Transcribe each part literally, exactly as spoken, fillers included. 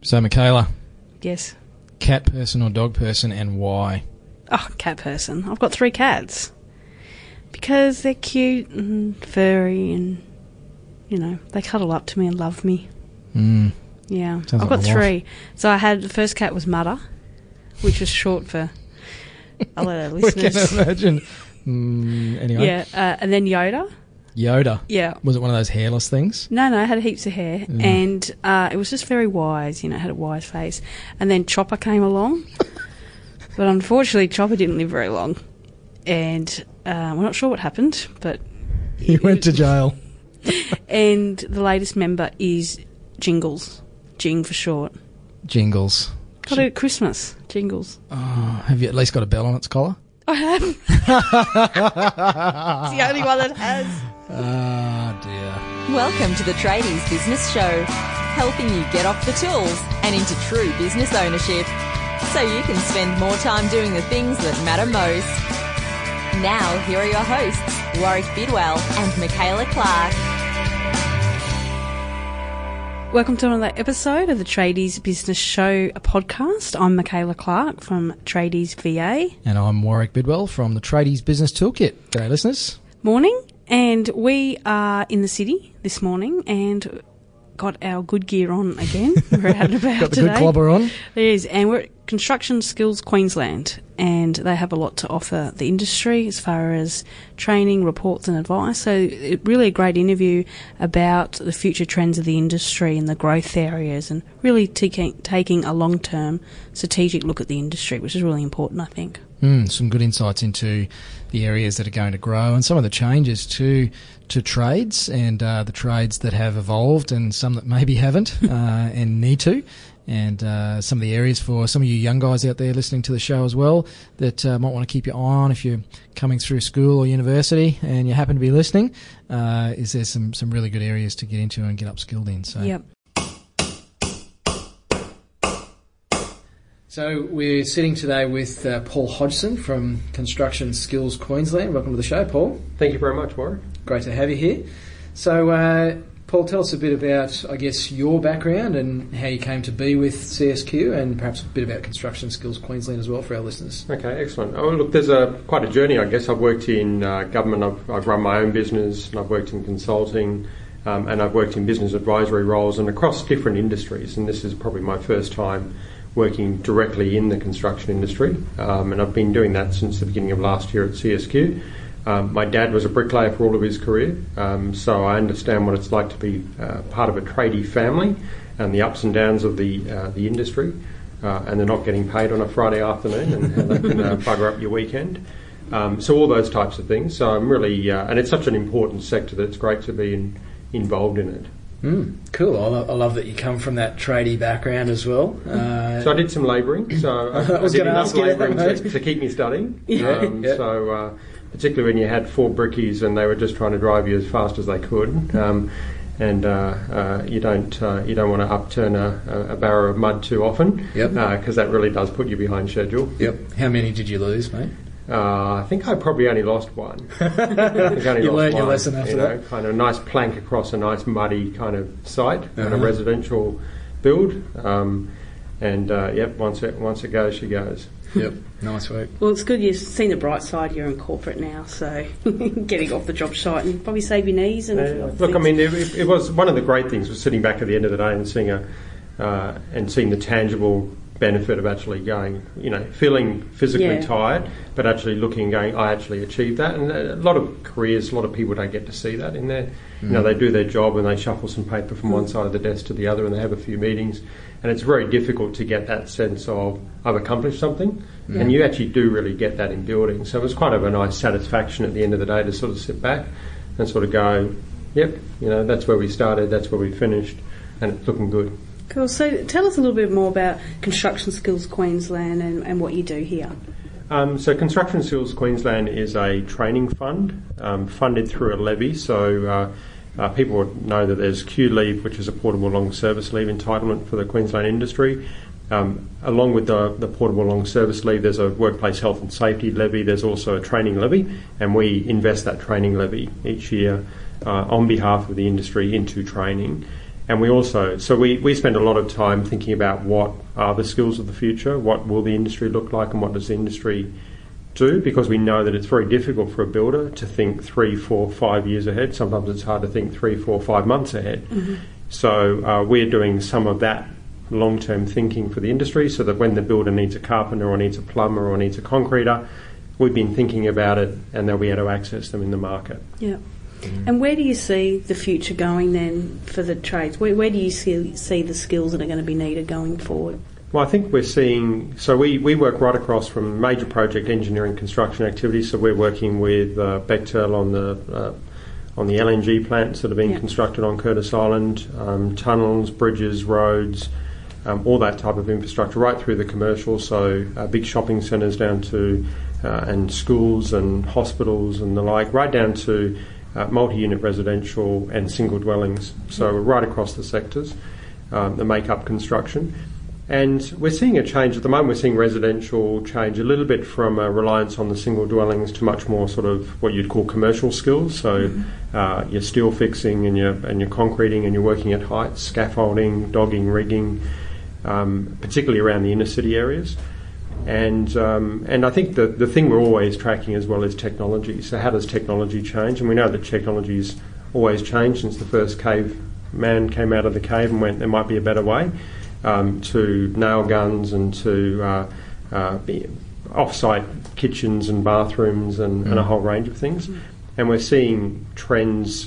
So, Michaela, Yes. cat person or dog person, and why? Oh, cat person. I've got three cats. Because they're cute and furry and, you know, they cuddle up to me and love me. Mm. Yeah. Sounds I've like got my wife. three. So I had, the first cat was Mudder, which was short for, I'll let our We can listeners. imagine. Mm, anyway, Yeah. Uh, and then Yoda. Yoda. Yeah. Was it one of those hairless things? No, no, it had heaps of hair. Yeah. And uh, it was just very wise, you know, it had a wise face. And then Chopper came along. But unfortunately, Chopper didn't live very long. And uh, we're not sure what happened, but... He went to jail. And the latest member is Jingles. Jing for short. Jingles. Got it at Christmas. Jingles. Oh, have you at least got a bell on its collar? I have. It's the only one that has. Ah, dear. Welcome to the Tradies Business Show, helping you get off the tools and into true business ownership, so you can spend more time doing the things that matter most. Now, here are your hosts, Warwick Bidwell and Michaela Clark. Welcome to another episode of the Tradies Business Show, a podcast. I'm Michaela Clark from Tradies V A. And I'm Warwick Bidwell from the Tradies Business Toolkit. G'day, listeners. Morning. And we are in the city this morning and got our good gear on again. We're out and about Got the today. good clobber on. There is, and we're at Construction Skills Queensland, and they have a lot to offer the industry as far as training, reports and advice. So it, really a great interview about the future trends of the industry and the growth areas, and really taking, taking a long-term strategic look at the industry, which is really important, I think. Mm, some good insights into the areas that are going to grow and some of the changes to to trades and uh, the trades that have evolved and some that maybe haven't uh, and need to. And uh, some of the areas for some of you young guys out there listening to the show as well that uh, might want to keep your eye on if you're coming through school or university and you happen to be listening, uh, is there some, some really good areas to get into and get upskilled in. So. Yep. So we're sitting today with uh, Paul Hodgson from Construction Skills Queensland. Welcome to the show, Paul. Thank you very much, Warren. Great to have you here. So, uh, Paul, tell us a bit about, I guess, your background and how you came to be with C S Q, and perhaps a bit about Construction Skills Queensland as well for our listeners. Okay, excellent. Oh, look, there's a quite a journey, I guess. I've worked in uh, government, I've, I've run my own business, and I've worked in consulting, um, and I've worked in business advisory roles and across different industries, and this is probably my first time working directly in the construction industry, um, and I've been doing that since the beginning of last year at C S Q. Um, my dad was a bricklayer for all of his career, um, so I understand what it's like to be uh, part of a tradie family and the ups and downs of the uh, the industry, uh, and they're not getting paid on a Friday afternoon and how that can uh, bugger up your weekend. Um, so all those types of things. So I'm really, uh, and it's such an important sector that it's great to be in, involved in it. Mm, cool. I, lo- I love that you come from that tradie background as well. Uh, So I did some labouring. So I, I was I did gonna enough ask you that, labouring mate. to, to keep me studying. Yeah, um, yeah. So uh, particularly when you had four brickies and they were just trying to drive you as fast as they could, um, and uh, uh, you don't uh, you don't want to upturn a, a barrow of mud too often, Yep. because that really does put you behind schedule. Yep. How many did you lose, mate? Uh, I think I probably only lost one. I think I only You lost learned your one, lesson after you know, that? Kind of a nice plank across a nice muddy kind of site and Uh-huh. a residential build. Um, and uh, yep, once it once it goes, she goes. Yep. Nice work. Well, it's good you've seen the bright side. You're in corporate now, so getting off the job site and probably save your knees. And Uh, other look, things. I mean, it, it was one of the great things was sitting back at the end of the day and seeing a uh, and seeing the tangible benefit of actually going, you know, feeling physically Yeah. tired, but actually looking and going, I actually achieved that. And a lot of careers, a lot of people don't get to see that in there. You know, they do their job and they shuffle some paper from one side of the desk to the other and they have a few meetings. And it's very difficult to get that sense of, I've accomplished something. And you actually do really get that in building. So it was kind of a nice satisfaction at the end of the day to sort of sit back and sort of go, yep, you know, that's where we started, that's where we finished, and it's looking good. Cool. So tell us a little bit more about Construction Skills Queensland and, and what you do here. Um, so Construction Skills Queensland is a training fund um, funded through a levy. So uh, uh, people would know that there's Q Leave, which is a portable long service leave entitlement for the Queensland industry. Um, along with the, the portable long service leave, there's a workplace health and safety levy. There's also a training levy, and we invest that training levy each year uh, on behalf of the industry into training. and we also, so we, we spend a lot of time thinking about what are the skills of the future, what will the industry look like, and what does the industry do, because we know that it's very difficult for a builder to think three, four, five years ahead. Sometimes it's hard to think three, four, five months ahead. Mm-hmm. So uh, we're doing some of that long-term thinking for the industry, so that when the builder needs a carpenter or needs a plumber or needs a concreter, we've been thinking about it and they'll be able to access them in the market. Yeah. Mm. And where do you see the future going then for the trades? Where, where do you see, see the skills that are going to be needed going forward? Well, I think we're seeing, so we, we work right across from major project engineering construction activities, so we're working with uh, Bechtel on the uh, on the L N G plants that are being yeah. constructed on Curtis Island, um, tunnels, bridges, roads, um, all that type of infrastructure, right through the commercial, so uh, big shopping centres down to, uh, and schools and hospitals and the like, right down to uh, multi-unit residential and single dwellings, so right across the sectors um, that make up construction. And we're seeing a change at the moment. We're seeing residential change a little bit from a reliance on the single dwellings to much more sort of what you'd call commercial skills. So mm-hmm. uh, your steel fixing and your and your concreting and you're working at heights, scaffolding, dogging, rigging, um, particularly around the inner city areas. And um, and I think the the thing we're always tracking as well is technology. So how does technology change? And we know that technology's always changed since the first cave man came out of the cave and went, there might be a better way. Um, to nail guns and to uh, uh, off-site kitchens and bathrooms and, mm. and a whole range of things. Mm. And we're seeing trends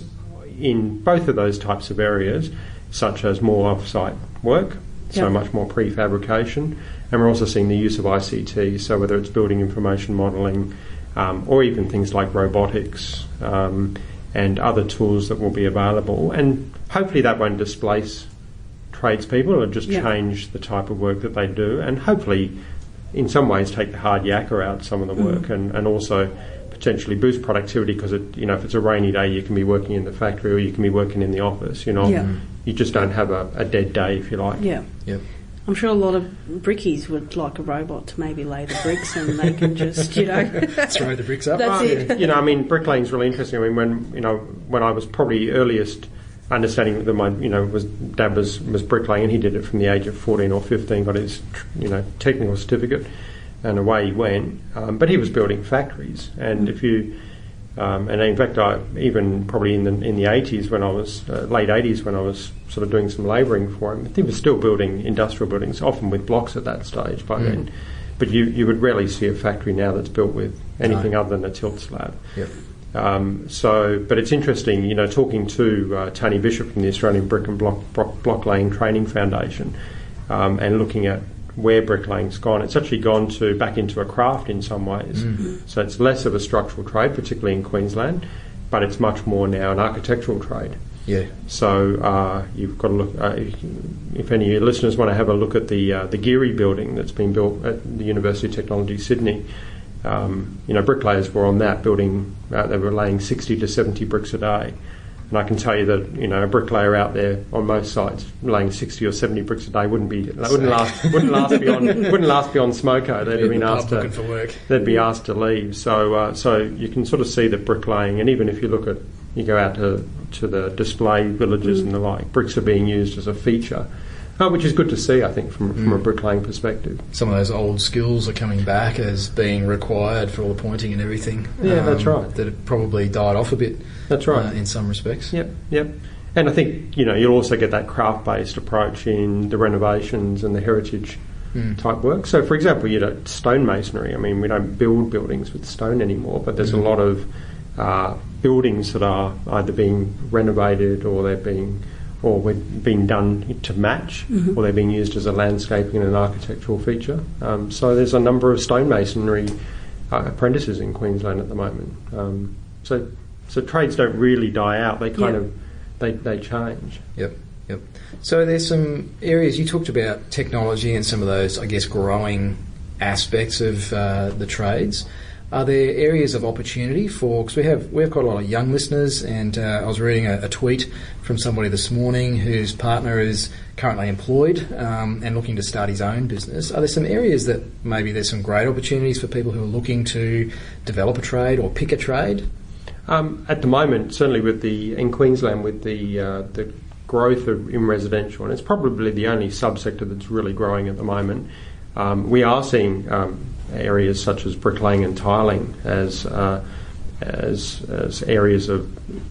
in both of those types of areas, such as more off-site work, so yep. much more prefabrication, and we're also seeing the use of I C T, so whether it's building information modelling um, or even things like robotics um, and other tools that will be available. And hopefully that won't displace tradespeople, or just yeah. change the type of work that they do, and hopefully in some ways take the hard yakka out some of the work, mm. and, and also potentially boost productivity, because it, you know, if it's a rainy day you can be working in the factory or you can be working in the office, you know, yeah. you just don't have a, a dead day, if you like. Yeah. Yep. I'm sure a lot of brickies would like a robot to maybe lay the bricks and they can just, you know... throw the bricks up. That's well, it. You know, I mean, bricklaying's really interesting. I mean, when, you know, when I was probably earliest understanding that my, you know, was Dad was, was bricklaying, and he did it from the age of fourteen or fifteen, got his, you know, technical certificate, and away he went. Um, but he was building factories, and if you, um, and in fact, I even probably in the in the eighties when I was uh, late eighties when I was sort of doing some labouring for him, he was still building industrial buildings, often with blocks at that stage by mm. then. But you you would rarely see a factory now that's built with anything no. other than a tilt slab. Yep. Um, so, but it's interesting, you know, talking to uh, Tony Bishop from the Australian Brick and Block, Block, Blocklaying Training Foundation, um, and looking at where bricklaying's gone. It's actually gone to back into a craft in some ways. Mm-hmm. So it's less of a structural trade, particularly in Queensland, but it's much more now an architectural trade. Yeah. So uh, you've got to look. Uh, if any of your listeners want to have a look at the uh, the Geary building that's been built at the University of Technology Sydney. Um, you know, bricklayers were on that building, uh, they were laying sixty to seventy bricks a day. And I can tell you that, you know, a bricklayer out there on most sites laying sixty or seventy bricks a day wouldn't be, they wouldn't last, wouldn't last beyond, wouldn't last beyond smoko. They'd have been asked to, for work. they'd be asked to leave. So, uh, so you can sort of see that bricklaying, and even if you look at, you go out to, to the display villages mm. and the like, bricks are being used as a feature. Oh, which is good to see, I think, from from mm. a bricklaying perspective. Some of those old skills are coming back as being required for all the pointing and everything. Yeah, um, that's right. That have probably died off a bit. That's right. Uh, in some respects. Yep, yep. And I think, you know, you'll also get that craft-based approach in the renovations and the heritage mm. type work. So, for example, you know, stonemasonry. I mean, we don't build buildings with stone anymore, but there's mm. a lot of uh, buildings that are either being renovated or they're being... or being done to match, mm-hmm. or they're being used as a landscaping and an architectural feature. Um, so there's a number of stonemasonry uh, apprentices in Queensland at the moment. Um, so so trades don't really die out; they kind yep. of they they change. Yep, yep. So there's some areas you talked about, technology and some of those, I guess, growing aspects of uh, the trades. Are there areas of opportunity for, because we have we have quite a lot of young listeners, and uh, I was reading a, a tweet from somebody this morning whose partner is currently employed um, and looking to start his own business. Are there some areas that maybe there's some great opportunities for people who are looking to develop a trade or pick a trade? Um, at the moment, certainly with the in Queensland with the uh, the growth of, in residential, and it's probably the only subsector that's really growing at the moment. Um, we are seeing um, areas such as bricklaying and tiling as, uh, as as areas of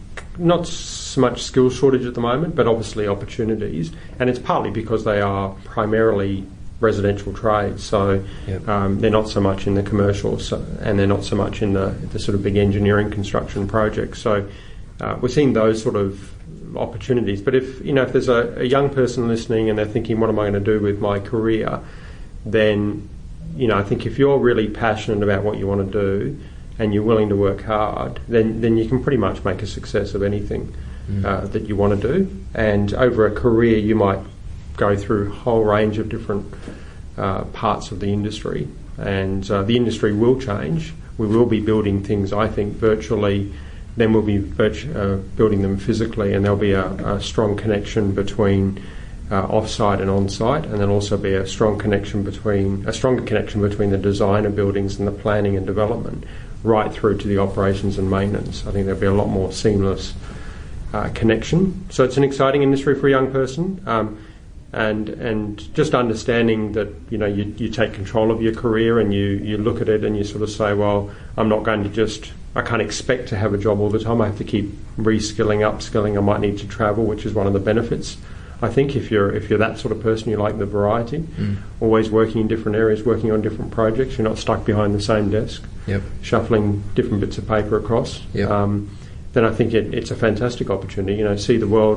not so much skill shortage at the moment, but obviously opportunities, and it's partly because they are primarily residential trades, so yep. um, they're not so much in the commercial, so, and they're not so much in the, the sort of big engineering construction projects. So uh, we're seeing those sort of opportunities. But if you know, if there's a, a young person listening and they're thinking, what am I going to do with my career? Then, you know, I think if you're really passionate about what you want to do and you're willing to work hard, then then you can pretty much make a success of anything mm. uh, that you want to do. And over a career, you might go through a whole range of different uh, parts of the industry, and uh, the industry will change. We will be building things, I think, virtually, then we'll be virtu- uh, building them physically, and there'll be a, a strong connection between uh, off-site and on-site, and there'll also be a strong connection between, a stronger connection between the design of buildings and the planning and development, right through to the operations and maintenance. I think there'll be a lot more seamless uh, connection. So it's an exciting industry for a young person. Um, And and just understanding that, you know, you, you take control of your career and you, you look at it and you sort of say, well, I'm not going to just, I can't expect to have a job all the time. I have to keep reskilling, upskilling. I might need to travel, which is one of the benefits. I think if you're if you're that sort of person, you like the variety, mm. always working in different areas, working on different projects. You're not stuck behind the same desk, yep. shuffling different bits of paper across. Yep. Um, then I think it, it's a fantastic opportunity. You know, see the world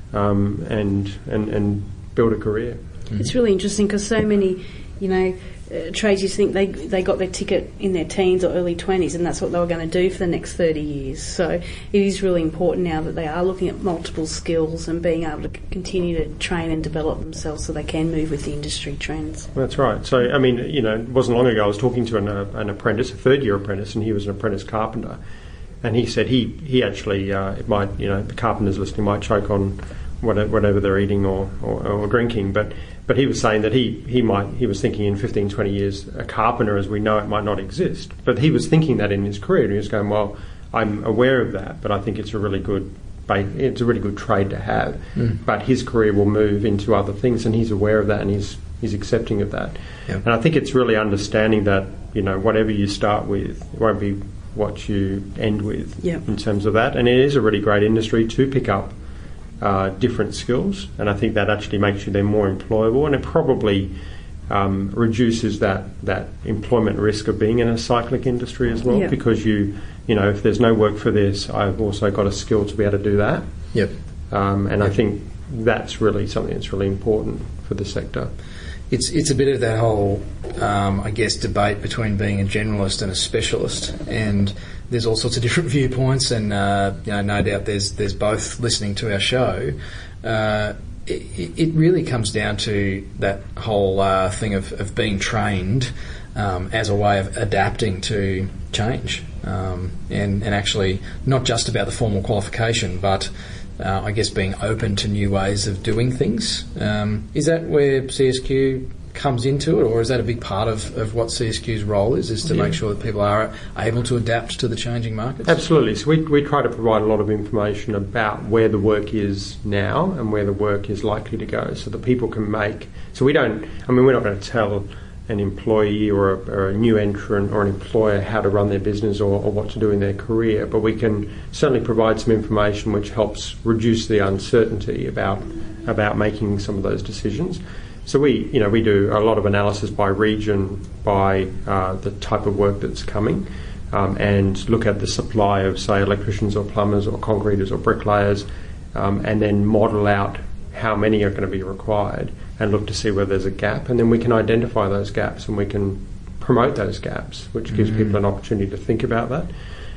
um, and and and. build a career. Mm. It's really interesting because so many, you know, uh, trades, you think they they got their ticket in their teens or early twenties and that's what they were going to do for the next thirty years. So it is really important now that they are looking at multiple skills and being able to continue to train and develop themselves so they can move with the industry trends. That's right. So, I mean, you know, it wasn't long ago I was talking to an, uh, an apprentice, a third-year apprentice, and he was an apprentice carpenter. And he said he, he actually, uh, it might, you know, the carpenters listening might choke on whatever they're eating or, or, or drinking, but but he was saying that he, he might he was thinking in fifteen, twenty years a carpenter as we know it might not exist, but he was thinking that in his career and he was going, well, I'm aware of that, but I think it's a really good it's a really good trade to have, mm. but his career will move into other things and he's aware of that and he's he's accepting of that. Yep. And I think it's really understanding that, you know, whatever you start with, it won't be what you end with yep. in terms of that, and it is a really great industry to pick up Uh, different skills, and I think that actually makes you then more employable, and it probably um, reduces that that employment risk of being in a cyclic industry as well, yep. because you you know if there's no work for this, I've also got a skill to be able to do that. Yep. Um, and yep. I think that's really something that's really important for the sector. It's it's a bit of that whole, um, I guess, debate between being a generalist and a specialist, and there's all sorts of different viewpoints, and uh, you know, no doubt there's there's both listening to our show. Uh, it, it really comes down to that whole uh, thing of, of being trained um, as a way of adapting to change, um, and and actually not just about the formal qualification, but Uh, I guess being open to new ways of doing things. Um, is that where C S Q comes into it, or is that a big part of, of what C S Q's role is, is to yeah. make sure that people are able to adapt to the changing markets? Absolutely. So we, we try to provide a lot of information about where the work is now and where the work is likely to go so that people can make... So we don't... I mean, we're not going to tell an employee or a, or a new entrant or an employer how to run their business or, or what to do in their career, but we can certainly provide some information which helps reduce the uncertainty about about making some of those decisions. So we, you know, we do a lot of analysis by region, by uh, the type of work that's coming, um, and look at the supply of, say, electricians or plumbers or concreters or bricklayers, um, and then model out how many are going to be required, and look to see where there's a gap, and then we can identify those gaps and we can promote those gaps, which gives mm. people an opportunity to think about that.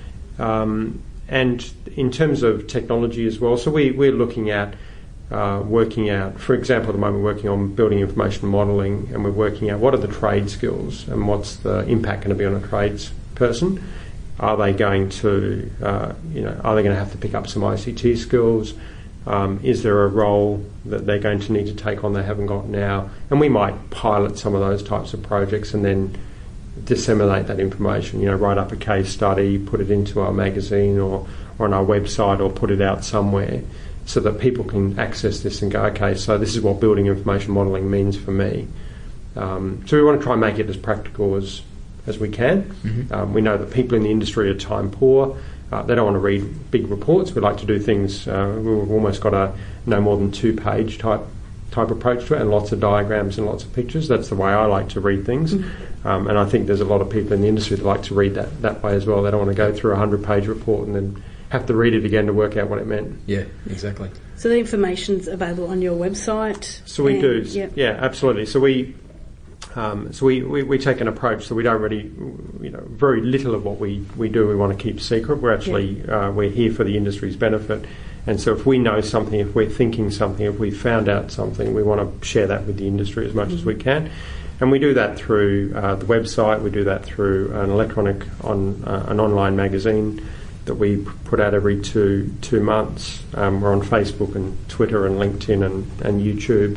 Um, and in terms of technology as well, so we, we're looking at uh, working out, for example, at the moment we're working on building information modelling, and we're working out what are the trade skills and what's the impact going to be on a trades person. Are they going to, uh, you know, are they going to have to pick up some I C T skills? Um, is there a role that they're going to need to take on they haven't got now? And we might pilot some of those types of projects and then disseminate that information, you know, write up a case study, put it into our magazine or, or on our website or put it out somewhere so that people can access this and go, okay, so this is what building information modelling means for me. Um, so we want to try and make it as practical as, as we can. Mm-hmm. Um, we know that people in the industry are time poor. Uh, they don't want to read big reports. We like to do things, uh, we've almost got a no more than two page type type approach to it, and lots of diagrams and lots of pictures. That's the way I like to read things. Mm-hmm. Um, and I think there's a lot of people in the industry that like to read that, that way as well. They don't want to go through a hundred page report and then have to read it again to work out what it meant. Yeah, exactly. So the information's available on your website? So we do, yep. yeah, absolutely. So we um, so we, we, we take an approach so we don't really, you know, very little of what we, we do we want to keep secret. We're actually, yep. uh, we're here for the industry's benefit. And so if we know something, if we're thinking something, if we found out something, we want to share that with the industry as much mm-hmm. as we can. And we do that through uh, the website, we do that through an electronic, on uh, an online magazine that we put out every two two months. Um, we're on Facebook and Twitter and LinkedIn and, and YouTube.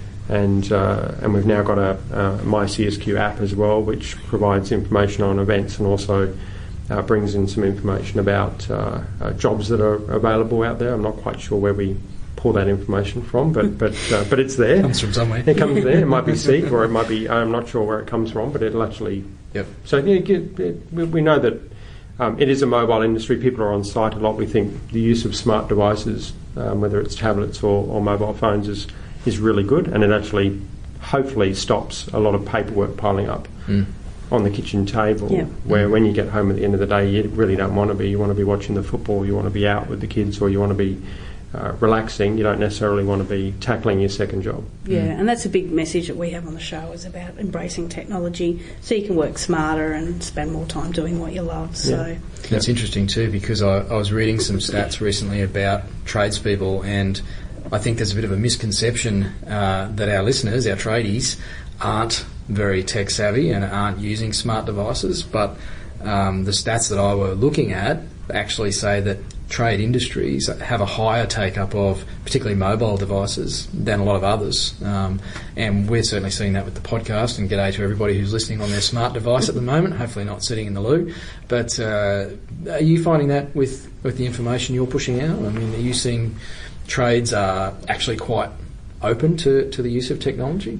And uh, and we've now got a, a MyCSQ app as well, which provides information on events and also Uh, brings in some information about uh, uh, jobs that are available out there. I'm not quite sure where we pull that information from, but but uh, but it's there. It comes from somewhere. It comes there. It might be Seek, or it might be, I'm not sure where it comes from, but it'll actually... Yep. So yeah, it, it, we, we know that um, it is a mobile industry. People are on site a lot. We think the use of smart devices, um, whether it's tablets or, or mobile phones, is, is really good, and it actually hopefully stops a lot of paperwork piling up. Mm. on the kitchen table, yeah. where when you get home at the end of the day, you really don't want to be. You want to be watching the football, you want to be out with the kids, or you want to be uh, relaxing. You don't necessarily want to be tackling your second job. Yeah, mm. and that's a big message that we have on the show, is about embracing technology so you can work smarter and spend more time doing what you love. So yeah. That's yeah. interesting too, because I, I was reading some stats recently about tradespeople, and I think there's a bit of a misconception uh, that our listeners, our tradies, aren't very tech savvy and aren't using smart devices, but um, the stats that I were looking at actually say that trade industries have a higher take-up of particularly mobile devices than a lot of others, um, and we're certainly seeing that with the podcast. And g'day to everybody who's listening on their smart device at the moment, hopefully not sitting in the loo. But uh, are you finding that with, with the information you're pushing out? I mean, are you seeing trades are actually quite open to, to the use of technology?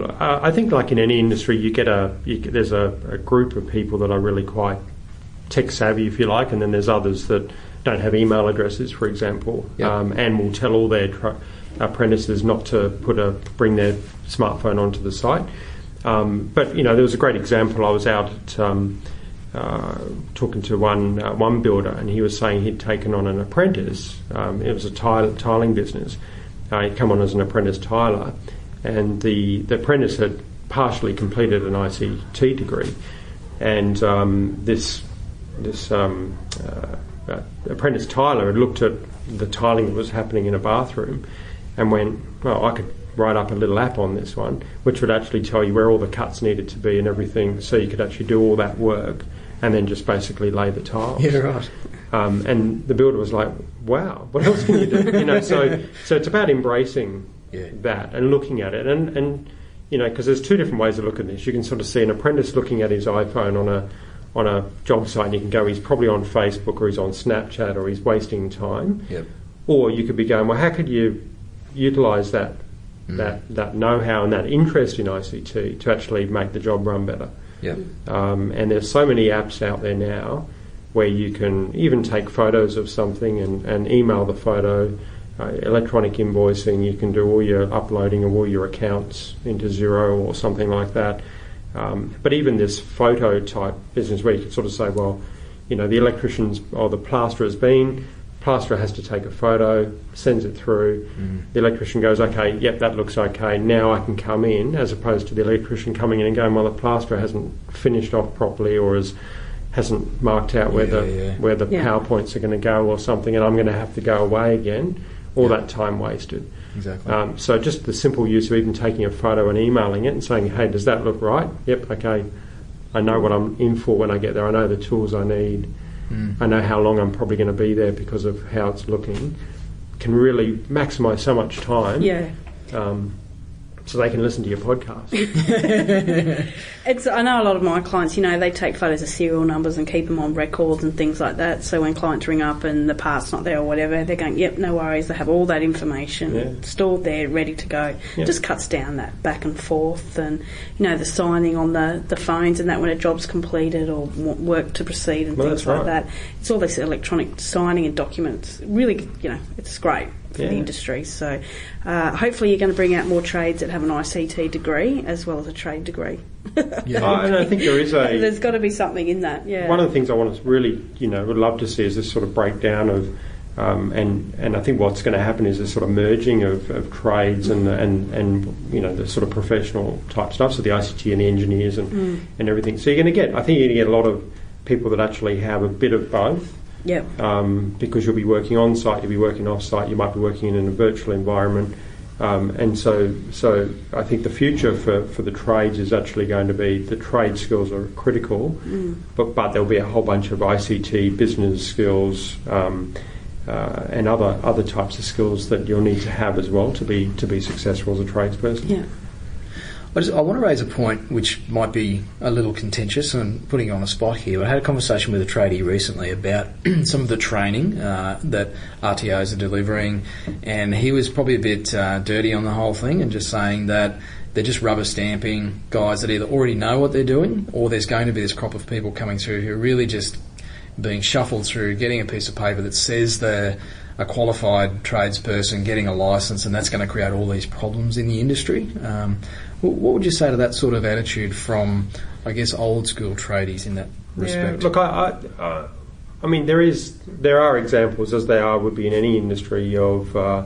I think, like in any industry, you get a you get, there's a, a group of people that are really quite tech savvy, if you like, and then there's others that don't have email addresses, for example, yep. um, and will tell all their tra- apprentices not to put a bring their smartphone onto the site. Um, but you know, there was a great example. I was out at, um, uh, talking to one uh, one builder, and he was saying he'd taken on an apprentice. Um, it was a tile, tiling business. Uh, he'd come on as an apprentice tiler, and the, the apprentice had partially completed an I C T degree, and um, this this um, uh, uh, apprentice tiler had looked at the tiling that was happening in a bathroom and went, well, I could write up a little app on this one which would actually tell you where all the cuts needed to be and everything, so you could actually do all that work and then just basically lay the tiles. Yeah, right. Um, and the builder was like, wow, what else can you do? You know, so so it's about embracing yeah. that and looking at it. And, and you know, because there's two different ways of looking at this. You can sort of see an apprentice looking at his iPhone on a on a job site, and you can go, he's probably on Facebook or he's on Snapchat or he's wasting time. Yep. Or you could be going, well, how could you utilise that, mm. that, that know-how and that interest in I C T to actually make the job run better? Yep. Um, and there's so many apps out there now where you can even take photos of something and, and email the photo, uh, electronic invoicing, you can do all your uploading of all your accounts into Xero or something like that. Um, but even this photo type business where you can sort of say, well, you know, the electrician's or the plasterer has been, plasterer has to take a photo, sends it through, mm. the electrician goes, okay, yep, that looks okay, now I can come in, as opposed to the electrician coming in and going, well, the plasterer hasn't finished off properly or has hasn't marked out where yeah, the yeah. where the yeah. PowerPoints are going to go or something, and I'm going to have to go away again, all yeah. that time wasted. Exactly. Um, so just the simple use of even taking a photo and emailing it and saying, hey, does that look right? Yep, okay, I know what I'm in for when I get there, I know the tools I need, mm. I know how long I'm probably going to be there because of how it's looking, can really maximise so much time. Yeah. Um, so they can listen to your podcast. It's, I know a lot of my clients, you know, they take photos of serial numbers and keep them on records and things like that. So when clients ring up and the part's not there or whatever, they're going, yep, no worries. They have all that information Yeah. stored there, ready to go. Yeah. Just cuts down that back and forth and, you know, the signing on the, the phones and that when a job's completed or w- work to proceed and Well, things that's like right. that. It's all this electronic signing and documents. Really, you know, it's great for Yeah. the industry. So uh, hopefully you're going to bring out more trades that have an I C T degree as well as a trade degree. Yeah. Oh, and I think there is a... There's got to be something in that, yeah. One of the things I want to really, you know, would love to see is this sort of breakdown of, um, and and I think what's going to happen is this sort of merging of, of trades and and and you know the sort of professional type stuff, so the I C T and the engineers and Mm. and everything. So you're going to get, I think you're going to get a lot of people that actually have a bit of both. Yep. Um, because you'll be working on site, you'll be working off site, you might be working in a virtual environment. Um, and so, so I think the future for, for the trades is actually going to be the trade skills are critical, Mm. but but there'll be a whole bunch of I C T, business skills, um, uh, and other other types of skills that you'll need to have as well to be to be successful as a tradesperson. Yeah. I, just, I want to raise a point which might be a little contentious and putting you on a spot here. I had a conversation with a tradie recently about some of the training uh, that R T Os are delivering, and he was probably a bit uh, dirty on the whole thing and just saying that they're just rubber stamping guys that either already know what they're doing or there's going to be this crop of people coming through who are really just being shuffled through, getting a piece of paper that says they're a qualified tradesperson, getting a licence, and that's going to create all these problems in the industry. Um, what would you say to that sort of attitude from, I guess, old school tradies in that respect? Yeah, look, I, I, uh, I mean, there is, there are examples, as there are would be in any industry, of uh,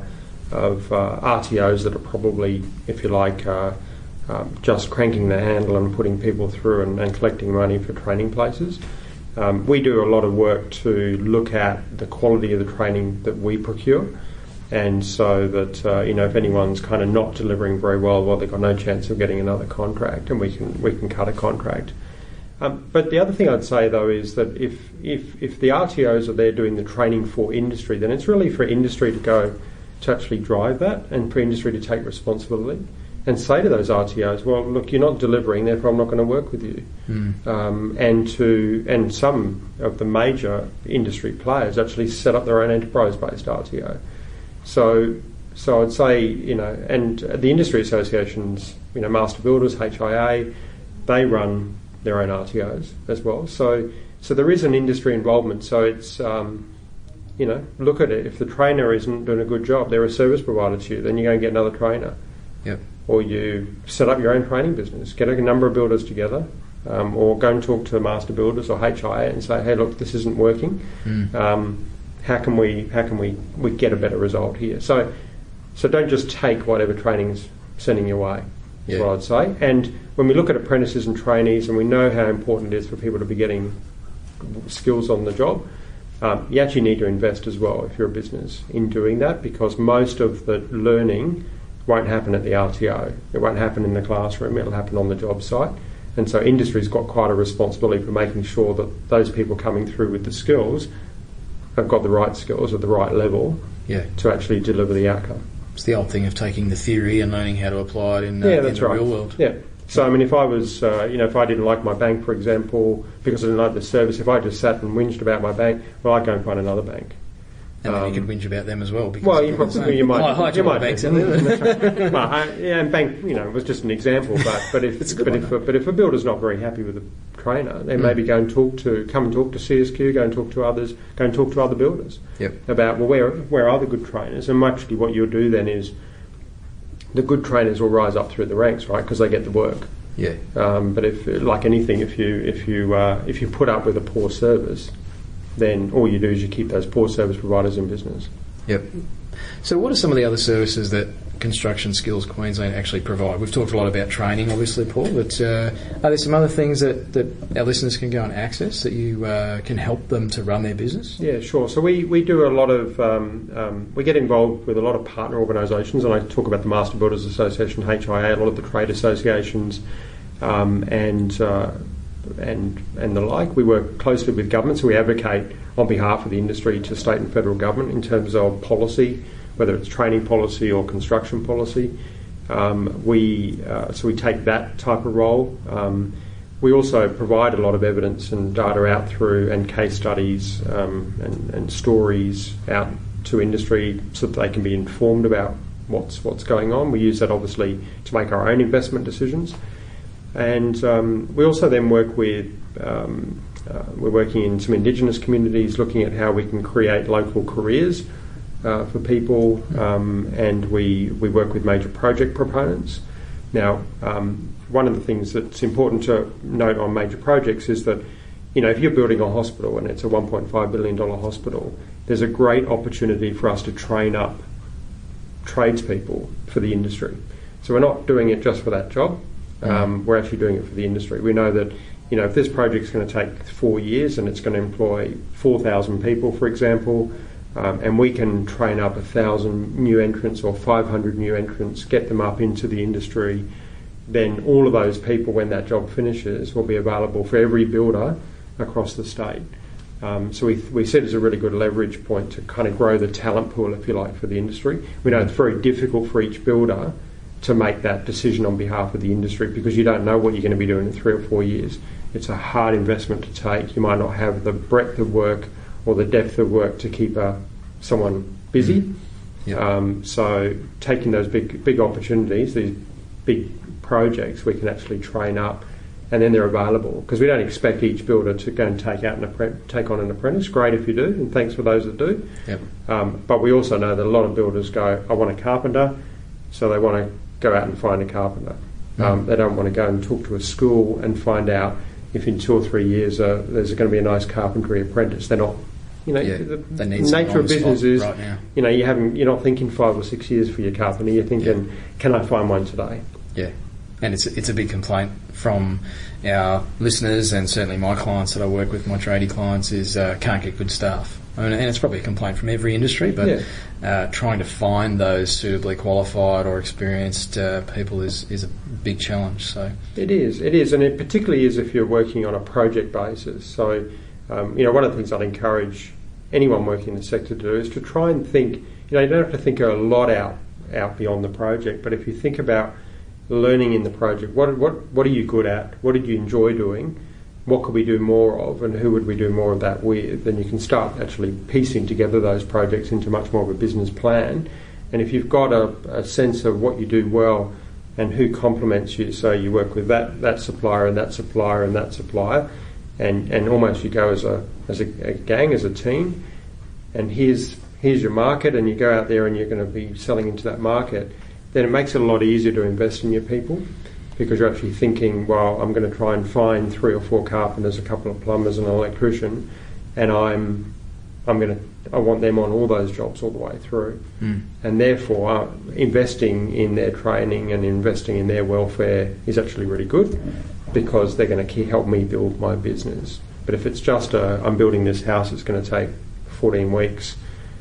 of uh, R T Os that are probably, if you like, uh, um, just cranking the handle and putting people through and, and collecting money for training places. Um, we do a lot of work to look at the quality of the training that we procure. And so that, uh, you know, if anyone's kind of not delivering very well, well, they've got no chance of getting another contract, and we can we can cut a contract. Um, but the other thing I'd say, though, is that if, if, if the R T Os are there doing the training for industry, then it's really for industry to go to actually drive that and for industry to take responsibility and say to those R T Os, well, look, you're not delivering, therefore I'm not going to work with you. Mm. Um, and to and some of the major industry players actually set up their own enterprise-based R T O. So, so I'd say, you know, and the industry associations, you know, Master Builders, H I A, they run their own R T Os as well. So, so there is an industry involvement. So it's, um, you know, look at it. If the trainer isn't doing a good job, they're a service provider to you. Then you go and get another trainer. Yep. Or you set up your own training business. Get a number of builders together, um, or go and talk to Master Builders or H I A and say, hey, look, this isn't working. Mm. Um, How can we how can we, we get a better result here? So so don't just take whatever training's sending your way, is Yeah. what I'd say. And when we look at apprentices and trainees and we know how important it is for people to be getting skills on the job, um, you actually need to invest as well if you're a business in doing that, because most of the learning won't happen at the R T O. It won't happen in the classroom, it'll happen on the job site. And so industry's got quite a responsibility for making sure that those people coming through with the skills have got the right skills at the right level Yeah. to actually deliver the outcome. It's the old thing of taking the theory and learning how to apply it in, uh, Yeah, in that's the right. real world. Yeah. So, I mean, if I was, uh, you know, if I didn't like my bank, for example, because I didn't like the service, if I just sat and whinged about my bank, well, I'd go and find another bank. And then Um, you could whinge about them as well. Because Well, you're you the same. probably you might Hi, hi, you to all might the banks out there. That's right. Well, I, yeah, and bank, you know, it was just an example. But but if It's a good but one, if though. a, but if a builder's not very happy with the trainer, then Mm. maybe go and talk to come and talk to C S Q, go and talk to others, go and talk to other builders Yep. about well where where are the good trainers, and actually what you'll do then is the good trainers will rise up through the ranks, right? Because they get the work. Yeah. Um, but if, like anything, if you if you uh, if you put up with a poor service, then all you do is you keep those poor service providers in business. Yep. So what are some of the other services that Construction Skills Queensland actually provide? We've talked a lot about training, obviously, Paul, but uh, are there some other things that, that our listeners can go and access that you uh, can help them to run their business? Yeah, sure. So we, we do a lot of, um, um, we get involved with a lot of partner organisations, and I talk about the Master Builders Association, H I A, a lot of the trade associations, um, and uh, and and the like. We work closely with government, so we advocate on behalf of the industry to state and federal government in terms of policy, whether it's training policy or construction policy. Um, we uh, so we take that type of role. Um, we also provide a lot of evidence and data out through and case studies um, and, and stories out to industry so that they can be informed about what's what's going on. We use that obviously to make our own investment decisions, and um, we also then work with. Um, uh, we're working in some Indigenous communities, looking at how we can create local careers uh, for people, um, and we we work with major project proponents. Now, um, one of the things that's important to note on major projects is that, you know, if you're building a hospital and it's a one point five billion dollars hospital, there's a great opportunity for us to train up tradespeople for the industry. So we're not doing it just for that job. Um, we're actually doing it for the industry. We know that, you know, if this project's going to take four years and it's going to employ four thousand people, for example, um, and we can train up one thousand new entrants or five hundred new entrants, get them up into the industry, then all of those people, when that job finishes, will be available for every builder across the state. Um, so we, we see it as a really good leverage point to kind of grow the talent pool, if you like, for the industry. We know it's very difficult for each builder to make that decision on behalf of the industry because you don't know what you're going to be doing in three or four years. It's a hard investment to take. You might not have the breadth of work or the depth of work to keep uh, someone busy. Mm. Yep. Um, so taking those big big opportunities, these big projects, we can actually train up, and then they're available because we don't expect each builder to go and take out an appre- take on an apprentice. Great if you do, and thanks for those that do. Yep. Um, but we also know that a lot of builders go, I want a carpenter, so they want to go out and find a carpenter. Mm. Um, they don't want to go and talk to a school and find out if in two or three years uh, there's going to be a nice carpentry apprentice. They're not, you know, yeah, the they need nature of business is, right now. you know, you haven't, you're not thinking five or six years for your carpenter. You're thinking, yeah. Can I find one today? Yeah, and it's it's a big complaint from our listeners and certainly my clients that I work with, my tradie clients, is uh, can't get good staff. I mean, and it's probably a complaint from every industry, but yeah. uh, trying to find those suitably qualified or experienced uh, people is, is a big challenge. So it is, it is, and it particularly is if you're working on a project basis. So, um, you know, one of the things I'd encourage anyone working in the sector to do is to try and think. You know, you don't have to think a lot out out beyond the project, but if you think about learning in the project, what what what are you good at? What did you enjoy doing? What could we do more of, and who would we do more of that with? Then you can start actually piecing together those projects into much more of a business plan. And if you've got a, a sense of what you do well and who complements you, so you work with that, that supplier and that supplier and that supplier, and, and almost you go as a as a, a gang, as a team, and here's here's your market, and you go out there and you're going to be selling into that market, then it makes it a lot easier to invest in your people. Because you're actually thinking, well, I'm going to try and find three or four carpenters, a couple of plumbers, and an electrician, and I'm, I'm going to, I want them on all those jobs all the way through, mm. and therefore uh, investing in their training and investing in their welfare is actually really good, because they're going to help me build my business. But if it's just a, I'm building this house, it's going to take fourteen weeks,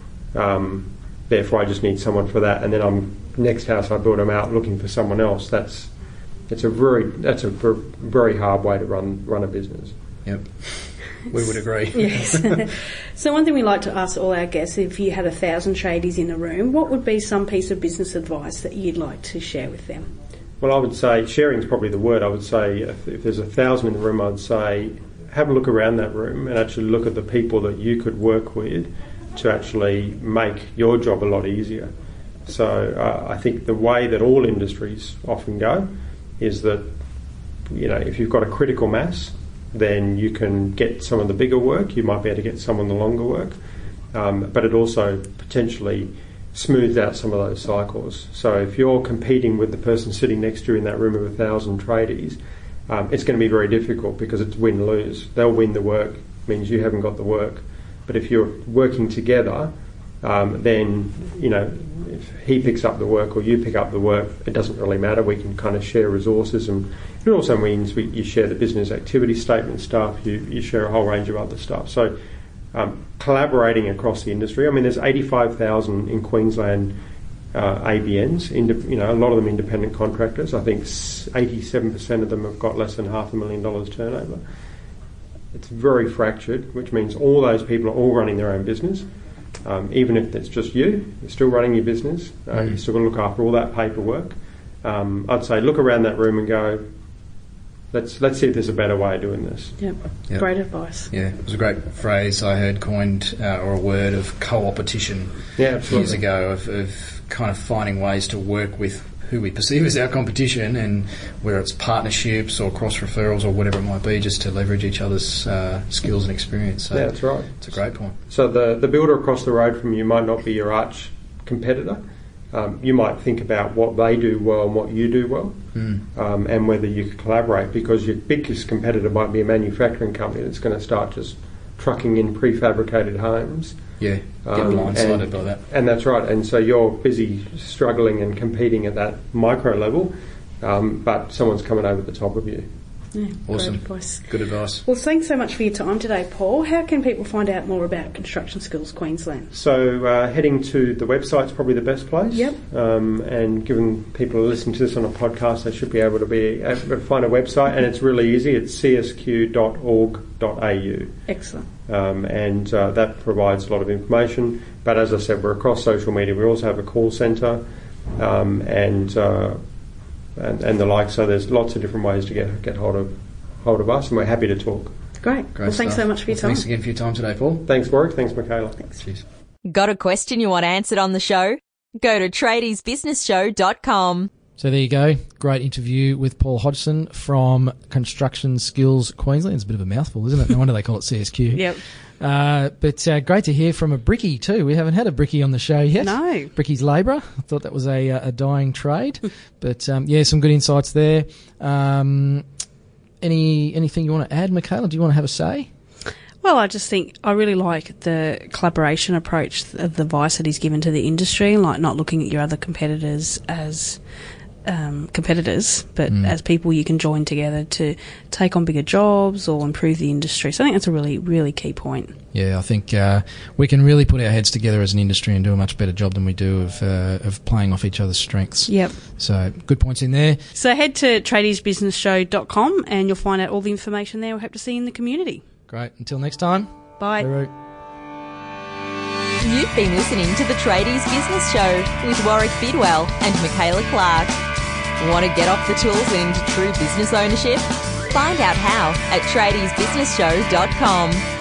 um, therefore I just need someone for that, and then I'm next house I build them out looking for someone else. That's It's a very that's a ver, very hard way to run run a business. Yep, we would agree. Yes. So one thing we like to ask all our guests: if you had a thousand tradies in the room, what would be some piece of business advice that you'd like to share with them? Well, I would say sharing is probably the word. I would say if, if there's a thousand in the room, I'd say have a look around that room and actually look at the people that you could work with to actually make your job a lot easier. So uh, I think the way that all industries often go is that, you know, if you've got a critical mass, then you can get some of the bigger work, you might be able to get some of the longer work, um, but it also potentially smooths out some of those cycles. So if you're competing with the person sitting next to you in that room of a thousand tradies, um, it's going to be very difficult because it's win-lose. They'll win the work, means you haven't got the work. But if you're working together, um, then, you know, if he picks up the work or you pick up the work, it doesn't really matter. We can kind of share resources, and it also means we, you share the business activity statement stuff, you, you share a whole range of other stuff. So um, collaborating across the industry. I mean, there's eighty-five thousand in Queensland uh, A B Ns, ind- you know, a lot of them independent contractors. I think eighty-seven percent of them have got less than half a million dollars turnover. It's very fractured, which means all those people are all running their own business. Um, even if it's just you, you're still running your business. Uh, mm. You're still going to look after all that paperwork. um, I'd say look around that room and go, let's let's see if there's a better way of doing this. Yep. Yep. Great advice. Yeah, it was a great phrase I heard coined, uh, or a word of co-opetition Yeah, absolutely. years ago, of, of kind of finding ways to work with who we perceive as our competition, and whether it's partnerships or cross-referrals or whatever it might be, just to leverage each other's uh, skills and experience. So Yeah, that's right. It's a great point. So the, the builder across the road from you might not be your arch competitor. Um, you might think about what they do well and what you do well, Mm. um, and whether you could collaborate, because your biggest competitor might be a manufacturing company that's going to start just trucking in prefabricated homes. Yeah, get Um, blindsided and- by that. And that's right. And so you're busy struggling and competing at that micro level, um, but someone's coming over the top of you. Yeah, Awesome. Great advice. Good advice. Well, thanks so much for your time today, Paul. How can people find out more about Construction Skills Queensland? So uh, heading to the website's probably the best place. Yep. Um, and given people are listening to this on a podcast, they should be able to be uh, find a website, and it's really easy. It's c s q dot org dot a u. Excellent. Um, and uh, that provides a lot of information. But as I said, we're across social media. We also have a call centre um, and, uh, and and the like. So there's lots of different ways to get get hold of hold of us, and we're happy to talk. Great. Great well, thanks stuff. so much for your Well, time. Thanks again for your time today, Paul. Thanks, Warwick. Thanks, Michaela. Thanks. Cheers. Got a question you want answered on the show? Go to tradies business show dot com. So there you go. Great interview with Paul Hodgson from Construction Skills Queensland. It's a bit of a mouthful, isn't it? No wonder they call it C S Q. Yep. Uh, but uh, great to hear from a brickie too. We haven't had a brickie on the show yet. No. Brickie's labourer. I thought that was a, uh, a dying trade. But um, yeah, some good insights there. Um, any anything you want to add, Michaela? Do you want to have a say? Well, I just think I really like the collaboration approach of the advice that he's given to the industry, like not looking at your other competitors as um, competitors, but Mm. as people you can join together to take on bigger jobs or improve the industry. So I think that's a really, really key point. Yeah, I think uh, we can really put our heads together as an industry and do a much better job than we do of uh, of playing off each other's strengths. Yep. So good points in there. So head to tradies business show dot com and you'll find out all the information there. We hope to see you in the community. Great. Until next time. Bye. Hooroo. You've been listening to the Tradies Business Show with Warwick Bidwell and Michaela Clark. Want to get off the tools and into true business ownership? Find out how at tradies business show dot com.